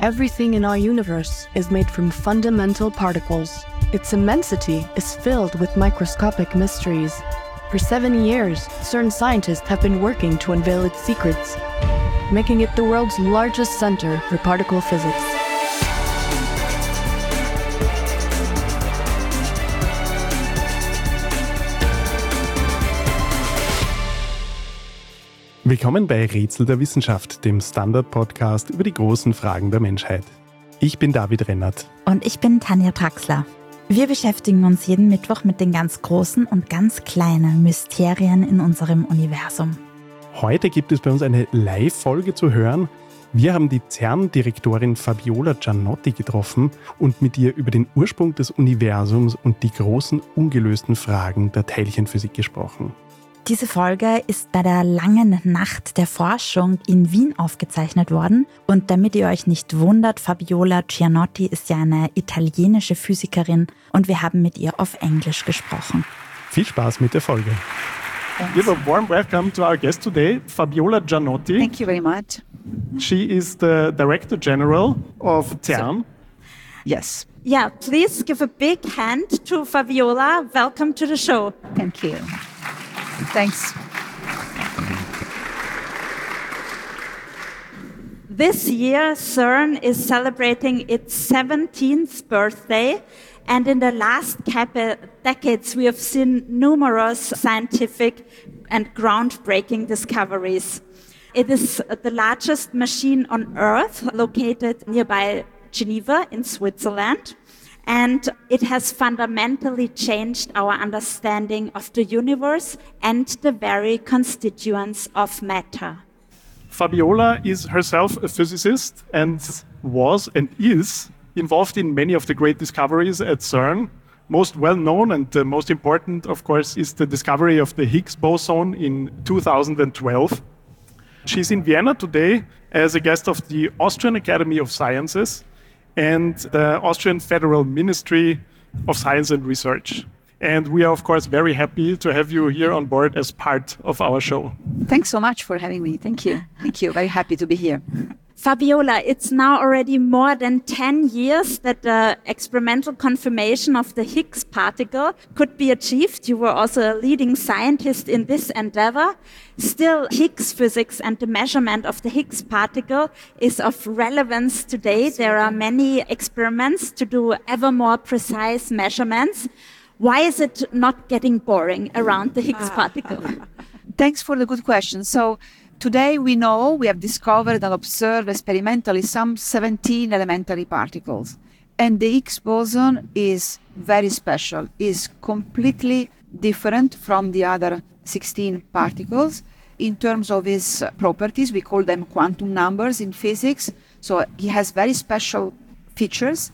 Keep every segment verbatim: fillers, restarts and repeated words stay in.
Everything in our universe is made from fundamental particles. Its immensity is filled with microscopic mysteries. For seven years, CERN scientists have been working to unveil its secrets, making it the world's largest center for particle physics. Willkommen bei Rätsel der Wissenschaft, dem Standard-Podcast über die großen Fragen der Menschheit. Ich bin David Rennert. Und ich bin Tanja Traxler. Wir beschäftigen uns jeden Mittwoch mit den ganz großen und ganz kleinen Mysterien in unserem Universum. Heute gibt es bei uns eine Live-Folge zu hören. Wir haben die CERN-Direktorin Fabiola Gianotti getroffen und mit ihr über den Ursprung des Universums und die großen ungelösten Fragen der Teilchenphysik gesprochen. Diese Folge ist bei der langen Nacht der Forschung in Wien aufgezeichnet worden. Und damit ihr euch nicht wundert, Fabiola Gianotti ist ja eine italienische Physikerin und wir haben mit ihr auf Englisch gesprochen. Viel Spaß mit der Folge. Thanks. Give a warm welcome to our guest today, Fabiola Gianotti. Thank you very much. She is the Director General of CERN. So, yes. Yeah, please give a big hand to Fabiola. Welcome to the show. Thank you. Thanks. This year, CERN is celebrating its seventeenth birthday, and in the last couple decades, we have seen numerous scientific and groundbreaking discoveries. It is the largest machine on Earth, located nearby Geneva in Switzerland. And it has fundamentally changed our understanding of the universe and the very constituents of matter. Fabiola is herself a physicist and was and is involved in many of the great discoveries at CERN. Most well known and uh, most important, of course, is the discovery of the Higgs boson in two thousand twelve. She's in Vienna today as a guest of the Austrian Academy of Sciences and the Austrian Federal Ministry of Science and Research. And we are, of course, very happy to have you here on board as part of our show. Thanks so much for having me. Thank you. Thank you. Very happy to be here. Fabiola, it's now already more than ten years that the experimental confirmation of the Higgs particle could be achieved. You were also a leading scientist in this endeavor. Still, Higgs physics and the measurement of the Higgs particle is of relevance today. There are many experiments to do ever more precise measurements. Why is it not getting boring around the Higgs particle? Thanks for the good question. So today we know, we have discovered and observed experimentally some seventeen elementary particles. And the Higgs boson is very special, is completely different from the other sixteen particles. In terms of its properties, we call them quantum numbers in physics. So he has very special features.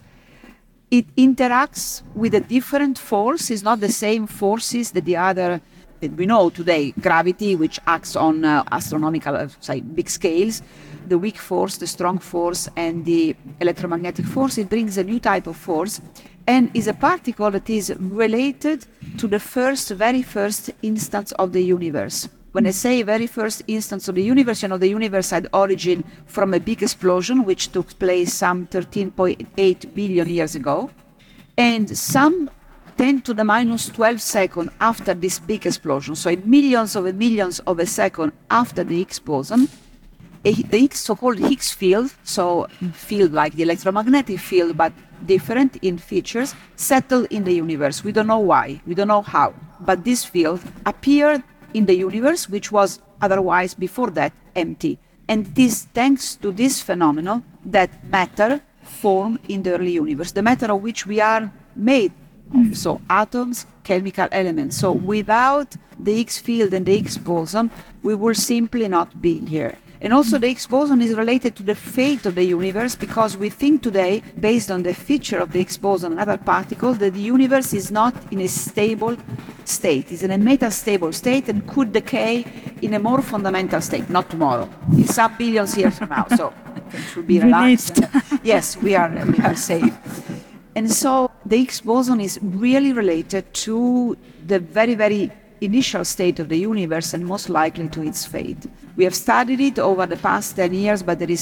It interacts with a different force. It's not the same forces that the other that we know today, gravity, which acts on uh, astronomical, uh, say, big scales, the weak force, the strong force, and the electromagnetic force. It brings a new type of force and is a particle that is related to the first, very first instance of the universe. When I say very first instance of the universe, you know, the universe had origin from a big explosion, which took place some thirteen point eight billion years ago. And some ten to the minus twelve seconds after this big explosion, so in millions of a millions of a second after the Higgs boson, a, the Higgs, so-called Higgs field, so field like the electromagnetic field, but different in features, settled in the universe. We don't know why, we don't know how, but this field appeared in the universe, which was otherwise before that empty. And it is thanks to this phenomenon that matter formed in the early universe, the matter of which we are made. So atoms, chemical elements. So without the Higgs field and the Higgs boson, we will simply not be here. And also the Higgs boson is related to the fate of the universe, because we think today, based on the feature of the Higgs boson and other particles, that the universe is not in a stable state. It's in a metastable state and could decay in a more fundamental state, not tomorrow, in some billions years from now. So it should be relaxed. Yes, we are, we are safe. And so the Higgs boson is really related to the very, very initial state of the universe and most likely to its fate. We have studied it over the past ten years, but there is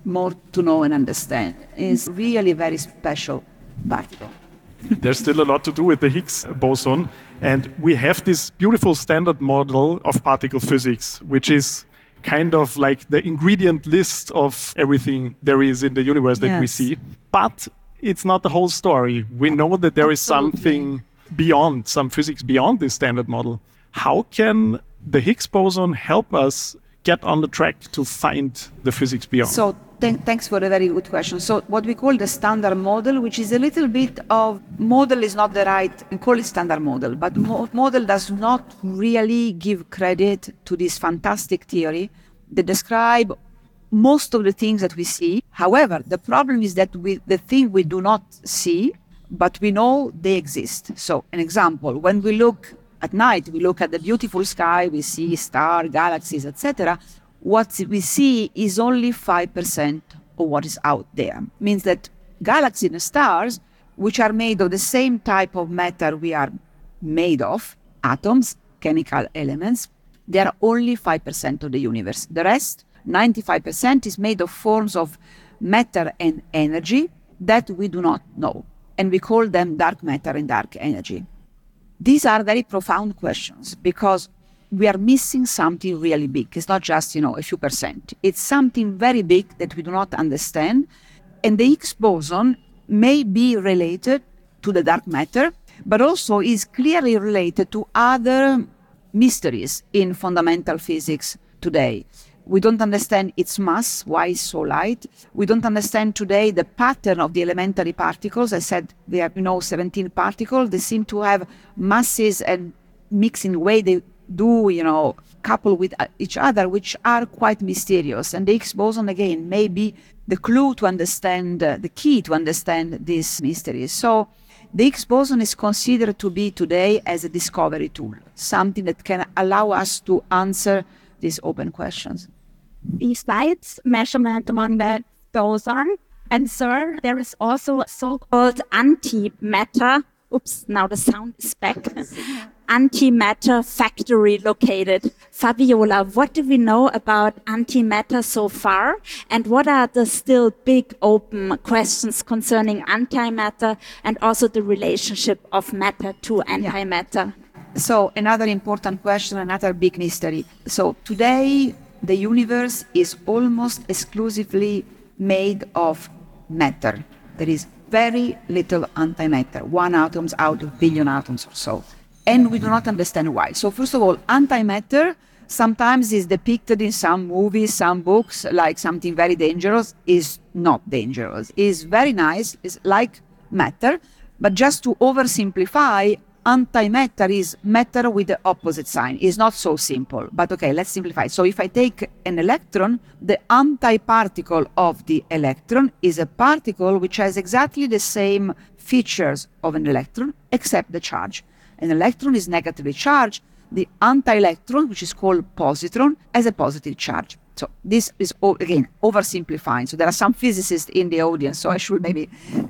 more to know and understand. It's really a very special particle. There's still a lot to do with the Higgs boson. And we have this beautiful standard model of particle physics, which is kind of like the ingredient list of everything there is in the universe that yes. we see. But it's not the whole story. We know that there Absolutely. is something beyond, some physics beyond this standard model. How can the Higgs boson help us get on the track to find the physics beyond? So th- thanks for a very good question. So what we call the standard model, which is a little bit of, model is not the right, and call it standard model, but mo- model does not really give credit to this fantastic theory that describe most of the things that we see. However, the problem is that we, the thing we do not see, but we know they exist. So an example, when we look at night, we look at the beautiful sky, we see stars, galaxies, et cetera. What we see is only five percent of what is out there. Means that galaxies and stars, which are made of the same type of matter we are made of, atoms, chemical elements, they are only five percent of the universe. The rest, ninety-five percent, is made of forms of matter and energy that we do not know. And we call them dark matter and dark energy. These are very profound questions because we are missing something really big. It's not just, you know, a few percent. It's something very big that we do not understand. And the Higgs boson may be related to the dark matter, but also is clearly related to other mysteries in fundamental physics today. We don't understand its mass, why it's so light. We don't understand today the pattern of the elementary particles. I said there are, you know, seventeen particles. They seem to have masses and mix in the way they do, you know, couple with each other, which are quite mysterious. And the Higgs boson, again, may be the clue to understand, uh, the key to understand these mysteries. So the Higgs boson is considered to be today as a discovery tool, something that can allow us to answer these open questions. Besides measurement on the boson and CERN, there is also a so-called antimatter. Oops, now the sound is back. Antimatter factory located. Fabiola, what do we know about antimatter so far? And what are the still big open questions concerning antimatter and also the relationship of matter to antimatter? Yeah. So another important question, another big mystery. So today, the universe is almost exclusively made of matter. There is very little antimatter, one atom out of billion atoms or so. And we do not understand why. So first of all, antimatter sometimes is depicted in some movies, some books, like something very dangerous. Is not dangerous. Is very nice, is like matter. But just to oversimplify, antimatter is matter with the opposite sign. It's not so simple, but okay, let's simplify. So if I take an electron, the antiparticle of the electron is a particle which has exactly the same features of an electron, except the charge. An electron is negatively charged. The anti-electron, which is called positron, has a positive charge. So this is, again, oversimplifying. So there are some physicists in the audience, so I should maybe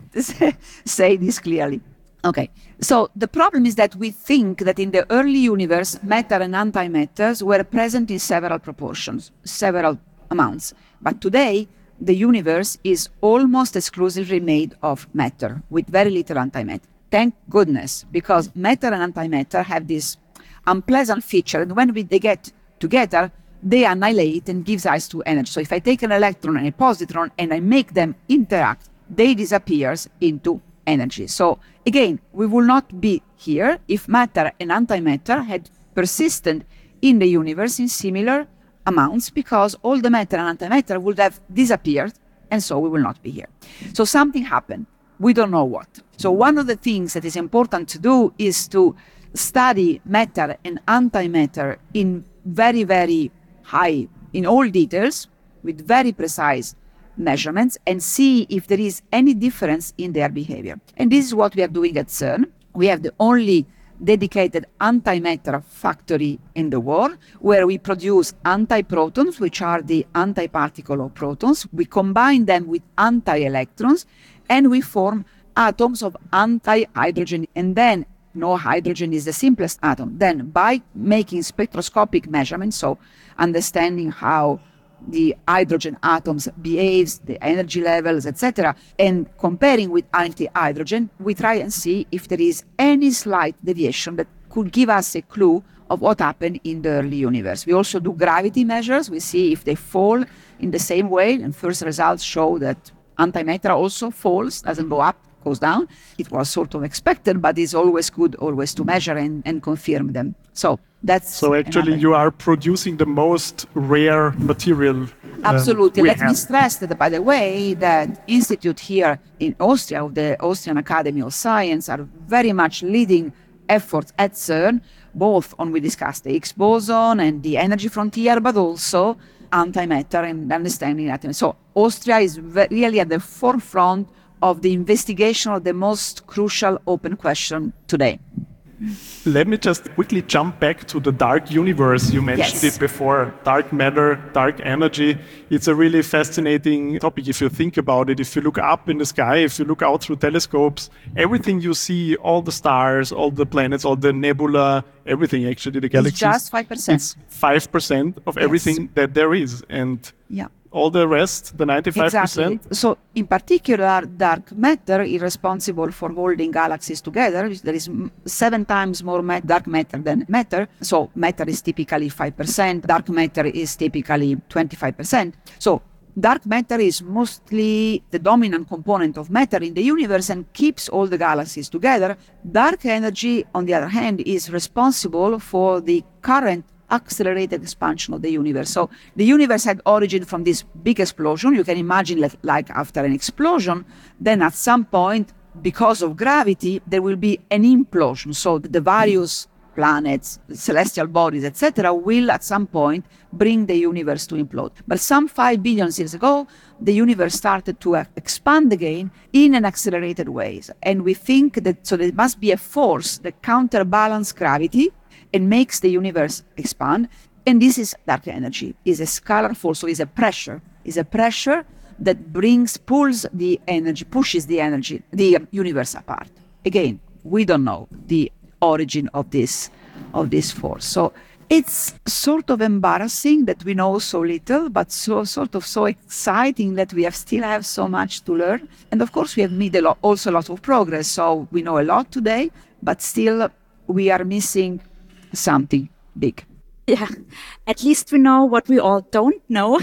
say this clearly. Okay, so the problem is that we think that in the early universe, matter and antimatters were present in several proportions, several amounts. But today, the universe is almost exclusively made of matter, with very little antimatter. Thank goodness, because matter and antimatter have this unpleasant feature, and when we, they get together, they annihilate and gives rise to energy. So if I take an electron and a positron and I make them interact, they disappear into energy. So again, we will not be here if matter and antimatter had persisted in the universe in similar amounts, because all the matter and antimatter would have disappeared, and so we will not be here. So something happened. We don't know what. So one of the things that is important to do is to study matter and antimatter in very, very high, in all details, with very precise measurements, and see if there is any difference in their behavior. And this is what we are doing at CERN. We have the only dedicated antimatter factory in the world, where we produce antiprotons, which are the antiparticle of protons. We combine them with anti-electrons, and we form atoms of anti-hydrogen. And then, no, hydrogen is the simplest atom. Then, by making spectroscopic measurements, so understanding how the hydrogen atoms behaves, the energy levels, et cetera. And comparing with anti-hydrogen, we try and see if there is any slight deviation that could give us a clue of what happened in the early universe. We also do gravity measures. We see if they fall in the same way. And first results show that antimatter also falls, doesn't go up, goes down. It was sort of expected, but it's always good always to measure and, and confirm them. So that's so actually another. You are producing the most rare material. Absolutely. Uh, Let have. me stress that, by the way, that institute here in Austria, of the Austrian Academy of Science, are very much leading efforts at CERN, both on, we discussed the Higgs boson and the energy frontier, but also antimatter and understanding atoms. So Austria is ve- really at the forefront of the investigation of the most crucial open question today. Let me just quickly jump back to the dark universe. You mentioned Yes. it before. Dark matter, dark energy. It's a really fascinating topic if you think about it. If you look up in the sky, if you look out through telescopes, everything you see, all the stars, all the planets, all the nebula, everything actually, the galaxies. It's just five percent. It's five percent of everything that there is. And Yeah. all the rest, the ninety-five percent. Exactly. So, in particular, dark matter is responsible for holding galaxies together. There is m- seven times more ma- dark matter than matter. So, matter is typically five percent. Dark matter is typically twenty-five percent. So, dark matter is mostly the dominant component of matter in the universe and keeps all the galaxies together. Dark energy, on the other hand, is responsible for the current accelerated expansion of the universe. So the universe had origin from this big explosion. You can imagine like, like after an explosion, then at some point, because of gravity, there will be an implosion. So the various planets, celestial bodies, et cetera, will at some point bring the universe to implode. But some five billion years ago, the universe started to uh, expand again in an accelerated way. And we think that, so there must be a force that counterbalances gravity and makes the universe expand. And this is dark energy, is a scalar force, so is a pressure, is a pressure that brings, pulls the energy, pushes the energy, the um, universe apart. Again, we don't know the origin of this, of this force. So it's sort of embarrassing that we know so little, but so sort of so exciting that we have still have so much to learn. And of course, we have made a lot, also a lot of progress. So we know a lot today, but still we are missing something big. Yeah, at least we know what we all don't know.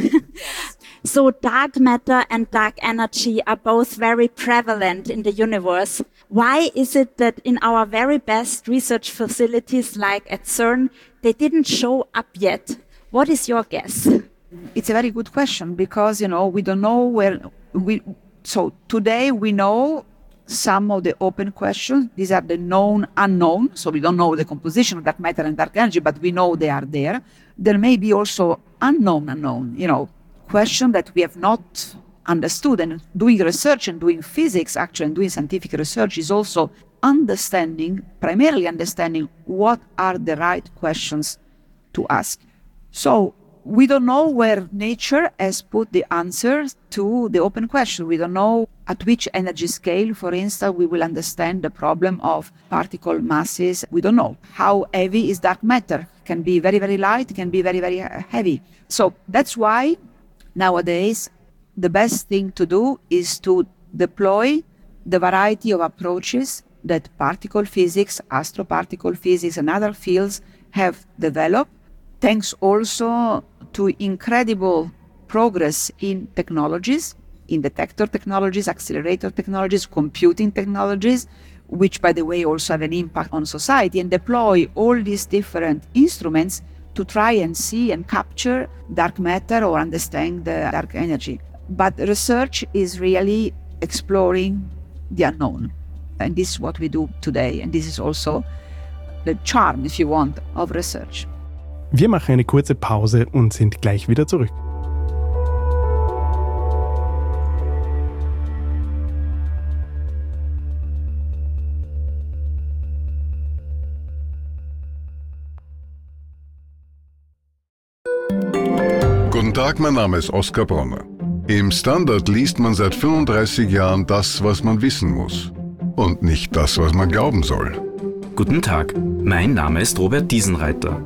So dark matter and dark energy are both very prevalent in the universe. Why is it that in our very best research facilities like at CERN, they didn't show up yet? What is your guess? It's a very good question because, you know, we don't know where we, so today we know some of the open questions. These are the known unknown. So we don't know the composition of dark matter and dark energy, but we know they are there. There may be also unknown unknown, you know, question that we have not understood. And doing research and doing physics, actually, and doing scientific research is also understanding, primarily understanding what are the right questions to ask. So we don't know where nature has put the answers to the open question. We don't know at which energy scale, for instance, we will understand the problem of particle masses. We don't know how heavy is dark matter. It can be very, very light, it can be very, very heavy. So that's why nowadays the best thing to do is to deploy the variety of approaches that particle physics, astroparticle physics, and other fields have developed, thanks also to incredible progress in technologies, in detector technologies, accelerator technologies, computing technologies, which, by the way, also have an impact on society, and deploy all these different instruments to try and see and capture dark matter or understand the dark energy. But research is really exploring the unknown. And this is what we do today. And this is also the charm, if you want, of research. Wir machen eine kurze Pause und sind gleich wieder zurück. Guten Tag, mein Name ist Oskar Bronner. Im Standard liest man seit fünfunddreißig Jahren das, was man wissen muss. Und nicht das, was man glauben soll. Guten Tag, mein Name ist Robert Diesenreiter.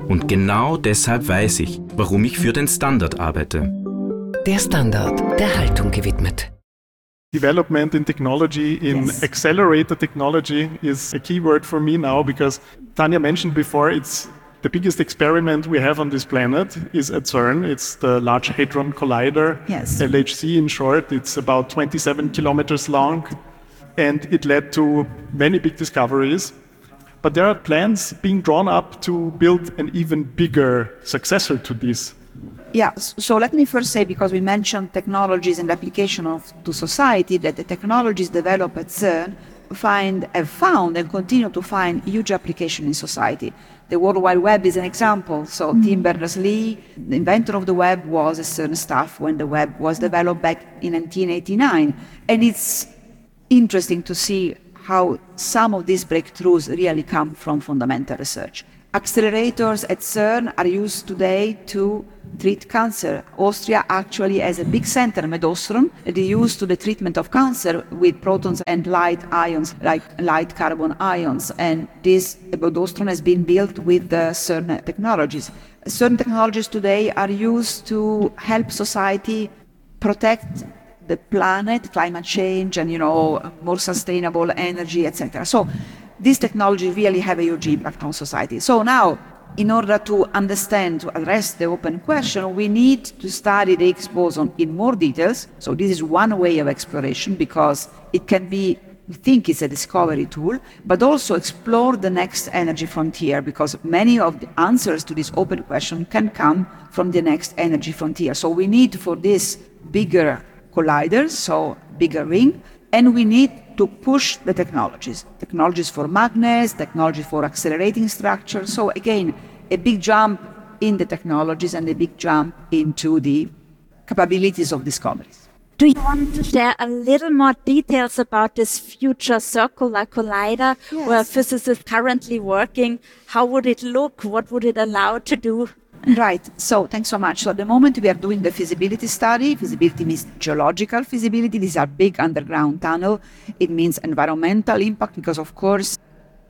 Und genau deshalb weiß ich, warum ich für den Standard arbeite. Der Standard, der Haltung gewidmet. Development in technology, in Yes. accelerator technology is a key word for me now, because Tanya mentioned before, it's the biggest experiment we have on this planet is at CERN. It's the Large Hadron Collider, Yes. L H C in short. It's about twenty-seven kilometers long, and it led to many big discoveries. But there are plans being drawn up to build an even bigger successor to this. Yeah, s- so let me first say, because we mentioned technologies and application of to society, that the technologies developed at CERN find, have found and continue to find huge application in society. The World Wide Web is an example. So Tim Berners-Lee, the inventor of the web, was a CERN staff when the web was developed back in nineteen eighty-nine. And it's interesting to see how some of these breakthroughs really come from fundamental research. Accelerators at CERN are used today to treat cancer. Austria actually has a big center, Medostrom, that is used to the treatment of cancer with protons and light ions, like light carbon ions. And this Medostrom has been built with the CERN technologies. CERN technologies today are used to help society protect the planet, climate change, and you know more sustainable energy, et cetera. So these technologies really have a huge impact on society. So now, in order to understand, to address the open question, we need to study the Higgs boson in more details. So this is one way of exploration, because it can be, we think it's a discovery tool, but also explore the next energy frontier, because many of the answers to this open question can come from the next energy frontier. So we need for this bigger colliders, so bigger ring, and we need to push the technologies, technologies for magnets, technology for accelerating structures. So again, a big jump in the technologies and a big jump into the capabilities of discoveries. Do you want to share a little more details about this future circular collider Yes. where physicists currently working? How would it look? What would it allow to do? Right. So thanks so much. So at the moment we are doing the feasibility study. Feasibility means geological feasibility. These are big underground tunnel. It means environmental impact, because of course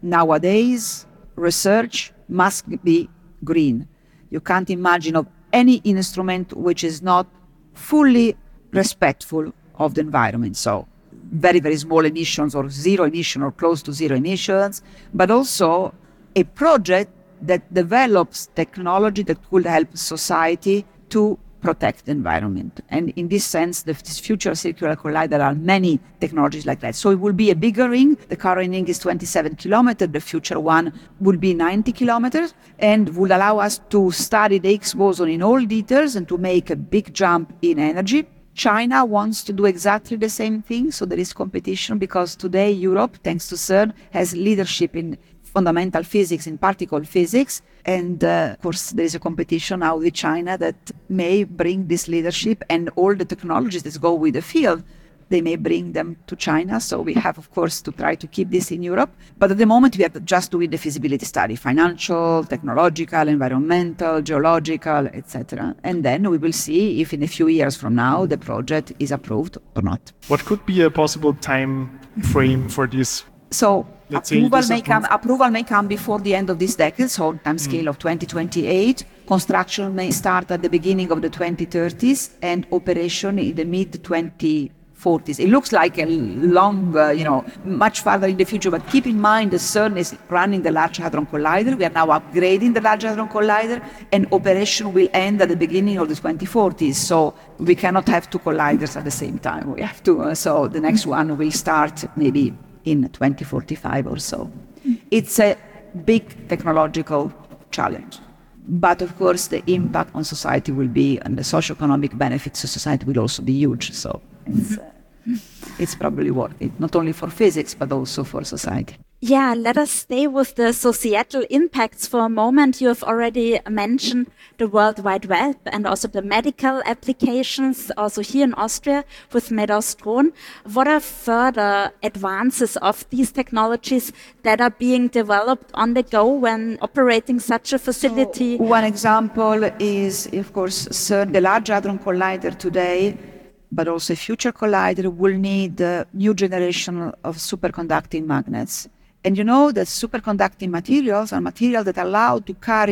nowadays research must be green. You can't imagine of any instrument which is not fully respectful of the environment. So very, very small emissions or zero emission or close to zero emissions, but also a project that develops technology that could help society to protect the environment. And in this sense, the, this future circular collider, there are many technologies like that. So it will be a bigger ring. The current ring is twenty-seven kilometers. The future one will be ninety kilometers and will allow us to study the Higgs boson in all details and to make a big jump in energy. China wants to do exactly the same thing. So there is competition, because today Europe, thanks to CERN, has leadership in fundamental physics, in particle physics. And uh, of course, there is a competition now with China that may bring this leadership, and all the technologies that go with the field, they may bring them to China. So we have, of course, to try to keep this in Europe. But at the moment, we are just doing the feasibility study, financial, technological, environmental, geological, et cetera. And then we will see if in a few years from now, the project is approved or not. What could be a possible time frame for this? So Let's say approval this may come. approved. Approval may come before the end of this decade, so time scale of twenty twenty-eight. Construction may start at the beginning of the twenty thirties, and operation in the mid twenty forties. It looks like a long, uh, you know, much farther in the future. But keep in mind, the CERN is running the Large Hadron Collider. We are now upgrading the Large Hadron Collider, and operation will end at the beginning of the twenty forties. So we cannot have two colliders at the same time. We have to. Uh, so the next one will start maybe in twenty forty-five or so. It's a big technological challenge. But of course, the impact on society will be, and the socioeconomic benefits to society will also be huge. So it's, uh, it's probably worth it, not only for physics, but also for society. Yeah, let us stay with the societal impacts for a moment. You have already mentioned the World Wide Web and also the medical applications, also here in Austria with Medostrom. What are further advances of these technologies that are being developed on the go when operating such a facility? So one example is, of course, CERN, the Large Hadron Collider today, but also a future collider will need a new generation of superconducting magnets. And you know that superconducting materials are materials that allow to carry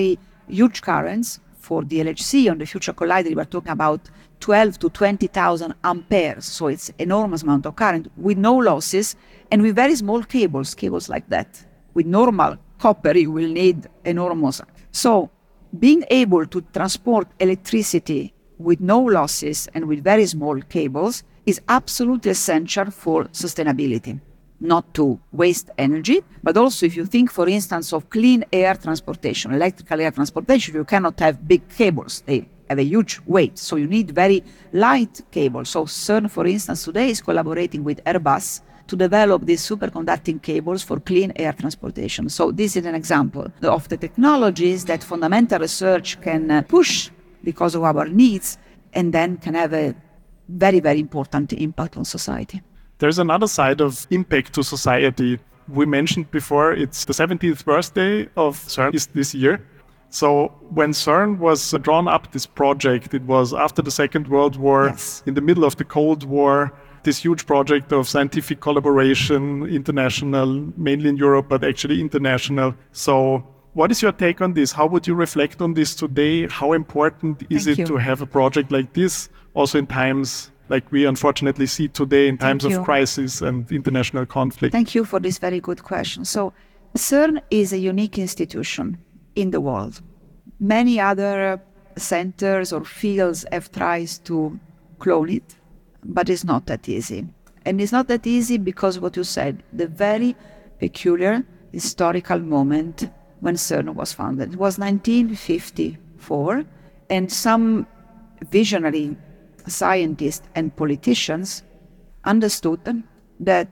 huge currents. For the L H C on the Future Collider, we're talking about twelve to twenty thousand amperes. So it's enormous amount of current with no losses and with very small cables, cables like that. With normal copper, you will need enormous. So being able to transport electricity with no losses and with very small cables is absolutely essential for sustainability. Not to waste energy, but also if you think, for instance, of clean air transportation, electrical air transportation, you cannot have big cables. They have a huge weight, so you need very light cables. So CERN, for instance, today is collaborating with Airbus to develop these superconducting cables for clean air transportation. So this is an example of the technologies that fundamental research can push because of our needs, and then can have a very, very important impact on society. There's another side of impact to society. We mentioned before it's the seventieth birthday of CERN is this year. So when CERN was drawn up this project, it was after the Second World War, yes. in the middle of the Cold War, this huge project of scientific collaboration, international, mainly in Europe, but actually international. So what is your take on this? How would you reflect on this today? How important is Thank it you. to have a project like this, also in times like we unfortunately see today in times Thank of you. crisis and international conflict? Thank you for this very good question. So CERN is a unique institution in the world. Many other centers or fields have tried to clone it, but it's not that easy. And it's not that easy because what you said, the very peculiar historical moment when CERN was founded. It was nineteen fifty-four, and some visionary scientists and politicians understood that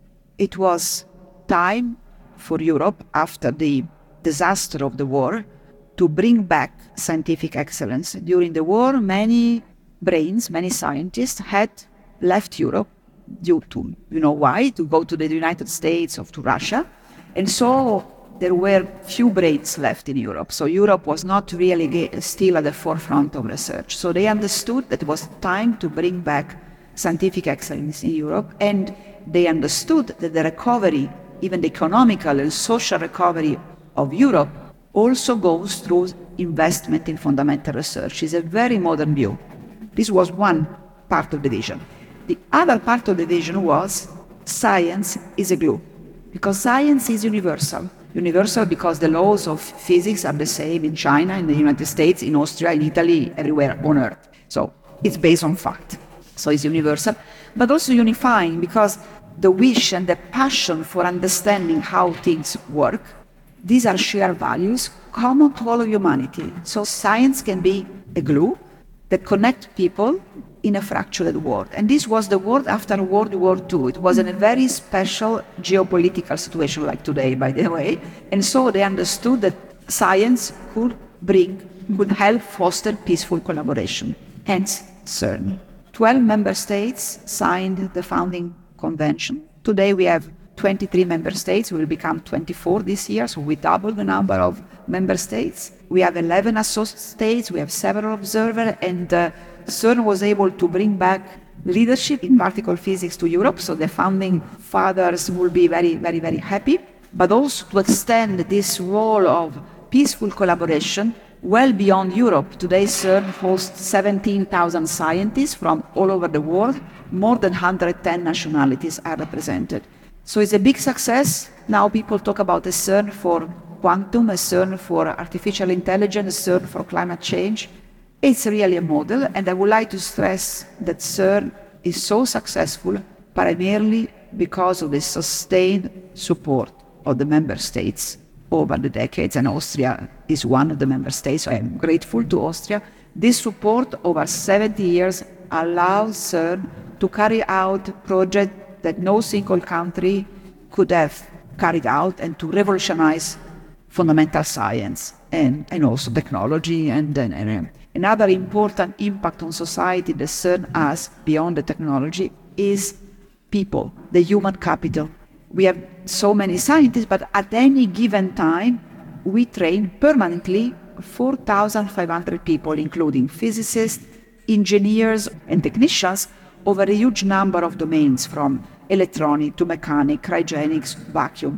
it was time for Europe, after the disaster of the war, to bring back scientific excellence. During the war, many brains, many scientists had left Europe due to, you know why, to go to the United States or to Russia. And so there were few brains left in Europe. So Europe was not really ge- still at the forefront of research. So they understood that it was time to bring back scientific excellence in Europe. And they understood that the recovery, even the economical and social recovery of Europe, also goes through investment in fundamental research. It's a very modern view. This was one part of the vision. The other part of the vision was science is a glue, because science is universal. Universal because the laws of physics are the same in China, in the United States, in Austria, in Italy, everywhere on Earth. So it's based on fact. So it's universal, but also unifying because the wish and the passion for understanding how things work, these are shared values common to all of humanity. So science can be a glue that connects people in a fractured world. And this was the world after World War Two. It was in a very special geopolitical situation like today, by the way. And so they understood that science could bring, could help foster peaceful collaboration. Hence CERN. twelve member states signed the founding convention. Today we have twenty-three member states. We will become twenty-four this year, so we double the number of member states. We have eleven associate states, we have several observers, and uh, CERN was able to bring back leadership in particle physics to Europe, so the founding fathers will be very, very, very happy, but also to extend this role of peaceful collaboration well beyond Europe. Today CERN hosts seventeen thousand scientists from all over the world. More than one hundred ten nationalities are represented. So it's a big success. Now people talk about a CERN for quantum, a CERN for artificial intelligence, a CERN for climate change. It's really a model, and I would like to stress that CERN is so successful primarily because of the sustained support of the member states over the decades, and Austria is one of the member states, so I am grateful to Austria. This support over seventy years allows CERN to carry out projects that no single country could have carried out, and to revolutionize fundamental science and, and also technology. And, and, and another important impact on society that CERN has beyond the technology is people, the human capital. We have so many scientists, but at any given time, we train permanently four thousand five hundred people, including physicists, engineers, and technicians, over a huge number of domains, from electronic to mechanic, cryogenics, vacuum.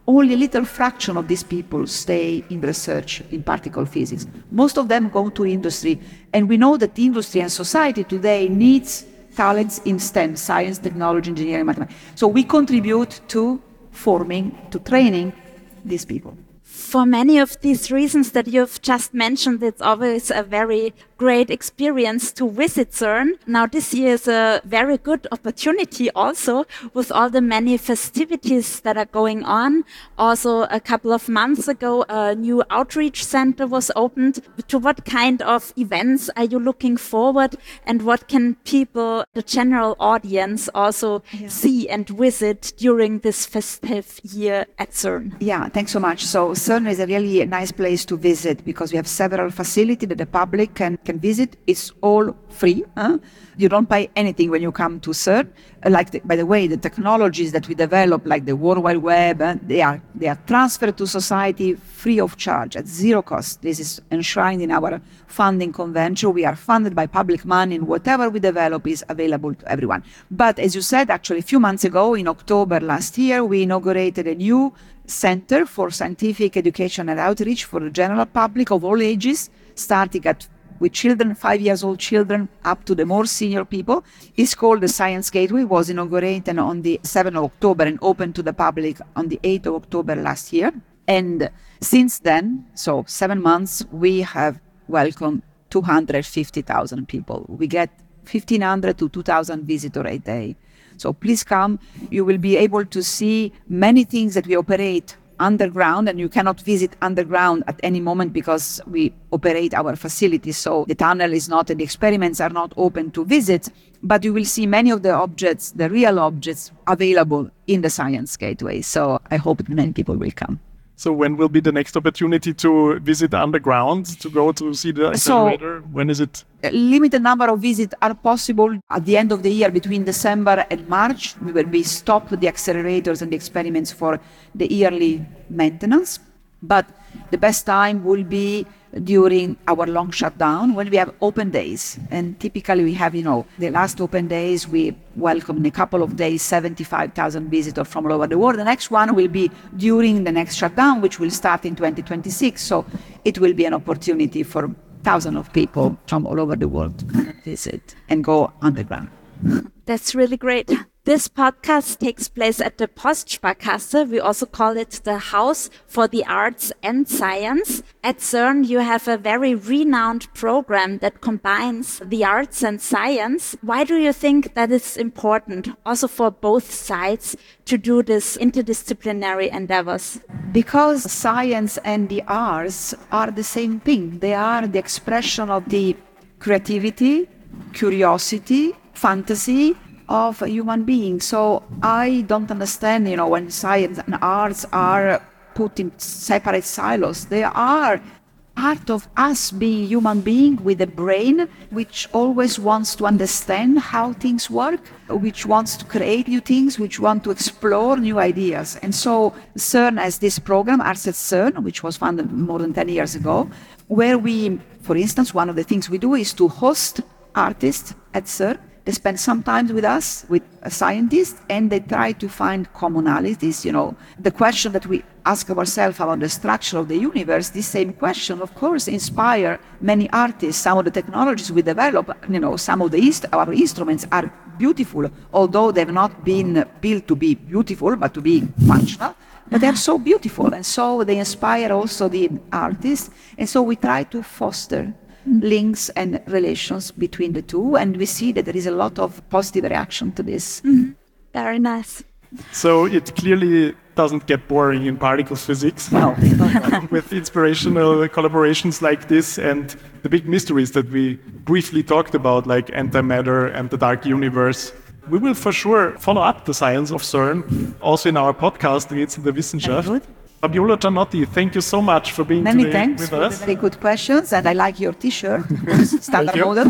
only a little fraction of these people stay in research in particle physics. Most of them go to industry, and we know that industry and society today needs talents in STEM, science, technology, engineering, mathematics. So we contribute to forming, to training these people. For many of these reasons that you've just mentioned, it's always a very great experience to visit CERN. Now, this year is a very good opportunity also with all the many festivities that are going on. Also, a couple of months ago, a new outreach center was opened. To what kind of events are you looking forward, and what can people, the general audience, also yeah. see and visit during this festive year at CERN? Yeah, thanks so much. So CERN is a really nice place to visit because we have several facilities that the public can, can visit. It's all free. Huh? You don't pay anything when you come to CERN. Like, the, by the way, the technologies that we develop, like the World Wide Web, uh, they are they are transferred to society free of charge at zero cost. This is enshrined in our funding convention. We are funded by public money, and whatever we develop is available to everyone. But as you said, actually, a few months ago, in October last year, we inaugurated a new center for scientific education and outreach for the general public of all ages, starting at with children, five years old children, up to the more senior people. It's called the Science Gateway. It was inaugurated on the seventh of October and opened to the public on the eighth of October last year. And since then, so seven months, we have welcomed two hundred fifty thousand people. We get fifteen hundred to two thousand visitors a day. So please come. You will be able to see many things that we operate underground, and you cannot visit underground at any moment because we operate our facilities. So the tunnel is not, and the experiments are not open to visit, but you will see many of the objects, the real objects, available in the Science Gateway. So I hope that many people will come. So when will be the next opportunity to visit underground, to go to see the accelerator? So, when is it? A limited number of visits are possible at the end of the year. Between December and March, we will be stopped with the accelerators and the experiments for the yearly maintenance. But the best time will be during our long shutdown when we have open days. And typically we have, you know, the last open days, we welcome in a couple of days seventy-five thousand visitors from all over the world. The next one will be during the next shutdown, which will start in twenty twenty-six. So it will be an opportunity for thousands of people from all over the world to visit and go underground. That's really great. This podcast takes place at the Postsparkasse. We also call it the House for the Arts and Science. At CERN, you have a very renowned program that combines the arts and science. Why do you think that it's important, also for both sides, to do this interdisciplinary endeavors? Because science and the arts are the same thing. They are the expression of the creativity, curiosity, fantasy of a human being. So I don't understand, you know, when science and arts are put in separate silos. They are part of us being human being with a brain which always wants to understand how things work, which wants to create new things, which want to explore new ideas. And so CERN has this program, Arts at CERN, which was founded more than ten years ago, where we, for instance, one of the things we do is to host artists at CERN. They spend some time with us, with a scientist, and they try to find commonalities. You know, the question that we ask ourselves about the structure of the universe, this same question, of course, inspire many artists. Some of the technologies we develop, you know, some of the inst- our instruments are beautiful, although they've not been built to be beautiful, but to be functional. But they're so beautiful, and so they inspire also the artists. And so we try to foster links and relations between the two, and we see that there is a lot of positive reaction to this. Mm-hmm. Very nice. So it clearly doesn't get boring in particles physics. No. With inspirational collaborations like this and the big mysteries that we briefly talked about, like antimatter and the dark universe. We will for sure follow up the science of CERN, also in our podcast, Rätsel der Wissenschaft. Fabiola Gianotti, thank you so much for being Many today thanks with for us. The very good questions, and I like your T-shirt, standard model.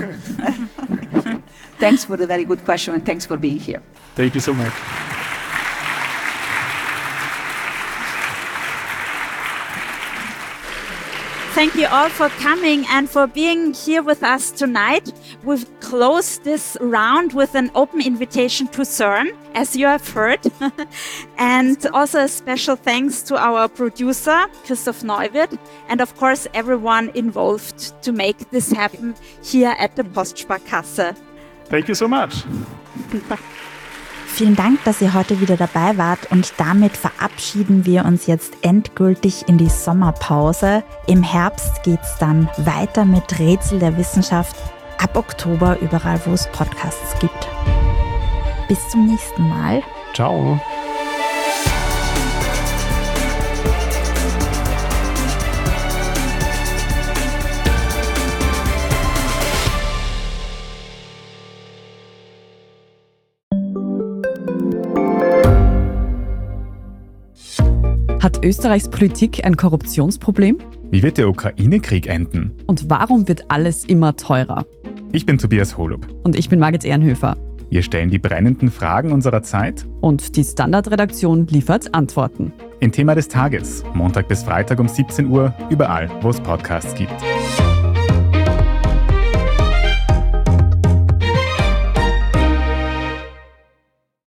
Thanks for the very good question, and thanks for being here. Thank you so much. Thank you all for coming and for being here with us tonight. We've closed this round with an open invitation to CERN, as you have heard. And also a special thanks to our producer, Christoph Neuwirth, and of course everyone involved to make this happen here at the Postsparkasse. Thank you so much. Vielen Dank, dass ihr heute wieder dabei wart und damit verabschieden wir uns jetzt endgültig in die Sommerpause. Im Herbst geht's dann weiter mit Rätsel der Wissenschaft, ab Oktober überall, wo es Podcasts gibt. Bis zum nächsten Mal. Ciao. Hat Österreichs Politik ein Korruptionsproblem? Wie wird der Ukraine-Krieg enden? Und warum wird alles immer teurer? Ich bin Tobias Holub. Und ich bin Margit Ehrenhöfer. Wir stellen die brennenden Fragen unserer Zeit. Und die Standardredaktion liefert Antworten. Im Thema des Tages, Montag bis Freitag um siebzehn Uhr, überall, wo es Podcasts gibt.